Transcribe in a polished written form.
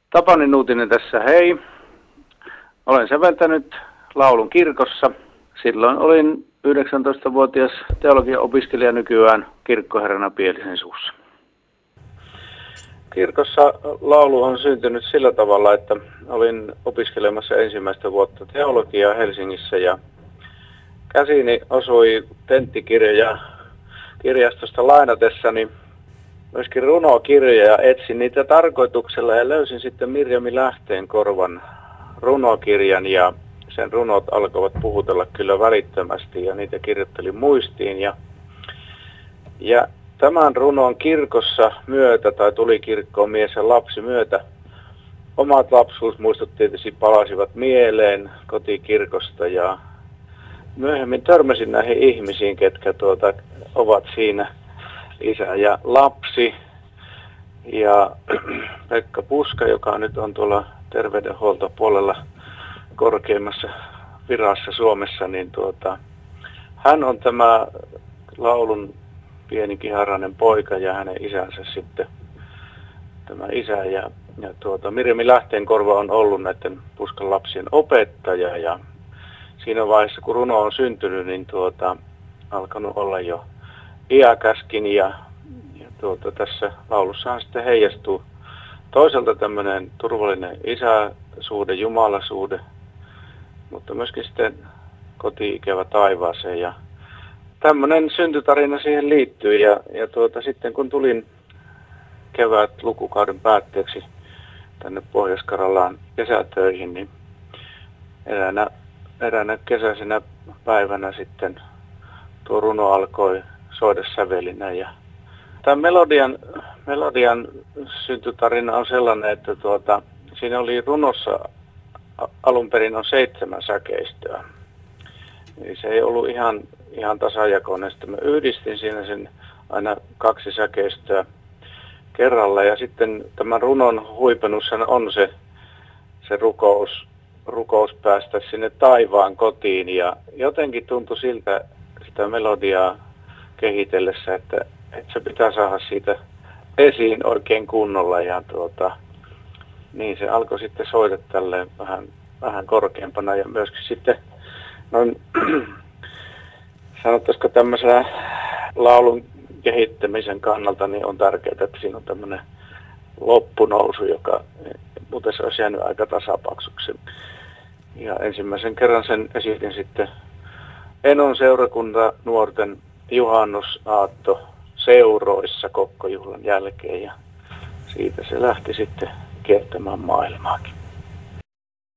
Tapani Nuutinen tässä, hei. Olen säveltänyt laulun kirkossa. Silloin olin 19-vuotias teologian opiskelija, nykyään kirkkoherrana Pielisen suussa. Kirkossa laulu on syntynyt sillä tavalla, että olin opiskelemassa ensimmäistä vuotta teologiaa Helsingissä ja käsiini osui tenttikirja kirjastosta lainatessani myöskin runokirjoja ja etsin niitä tarkoituksella ja löysin sitten Mirjami Lähteenkorvan runokirjan ja sen runot alkoivat puhutella kyllä välittömästi ja niitä kirjoittelin muistiin ja tämän runon kirkossa myötä tai tuli kirkkoon mies ja lapsi myötä. Omat lapsuusmuistot tietysti palasivat mieleen kotikirkosta ja myöhemmin törmäsin näihin ihmisiin, ketkä ovat siinä isä ja lapsi. Ja Pekka Puska, joka nyt on tuolla terveydenhuoltopuolella korkeimmassa virassa Suomessa, niin hän on tämä laulun pieni kiharainen poika ja hänen isänsä sitten, tämä isä. Ja Mirjami Lähteenkorva on ollut näiden Puskan lapsien opettaja ja siinä vaiheessa kun runo on syntynyt, niin alkanut olla jo iäkäskin ja tässä laulussahan sitten heijastuu toisaalta tämmöinen turvallinen isäsuhde, jumalasuhde, mutta myöskin sitten koti-ikävä taivaaseen ja tämmöinen syntytarina siihen liittyy ja sitten kun tulin kevät lukukauden päätteeksi tänne Pohjois-Karjalaan kesätöihin, niin eräänä kesäisenä päivänä sitten tuo runo alkoi soida sävelinä ja tämän melodian syntytarina on sellainen, että siinä oli runossa alun perin on 7 säkeistöä. Eli se ei ollut ihan tasajakoinen. Sitten mä yhdistin siinä sen aina 2 säkeistöä kerralla ja sitten tämän runon huipennushan on se rukous päästä sinne taivaan kotiin ja jotenkin tuntui siltä sitä melodiaa kehitellessä, että se pitää saada siitä esiin oikein kunnolla ja niin se alkoi sitten soida tälleen vähän korkeampana ja myöskin sitten noin sanottaisiko tämmöisellä laulun kehittämisen kannalta niin on tärkeää, että siinä on tämmöinen loppunousu, joka muuten se olisi jäänyt aika tasapaksuksi. Ja ensimmäisen kerran sen esitin sitten Enon seurakunta nuorten juhannusaatto seuroissa kokkojuhlan jälkeen ja siitä se lähti sitten kiertämään maailmaakin.